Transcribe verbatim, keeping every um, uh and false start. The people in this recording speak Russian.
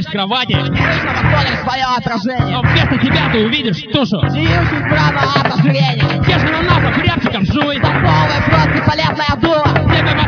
лежишь в кровати, Привычно восходишь свое отражение. но вместо тебя ты увидишь тушу. Сиющий справа от ожирения. Ешь ананасов, рябчиком жуй. Торговый спрос, бесполезная дула. Тебе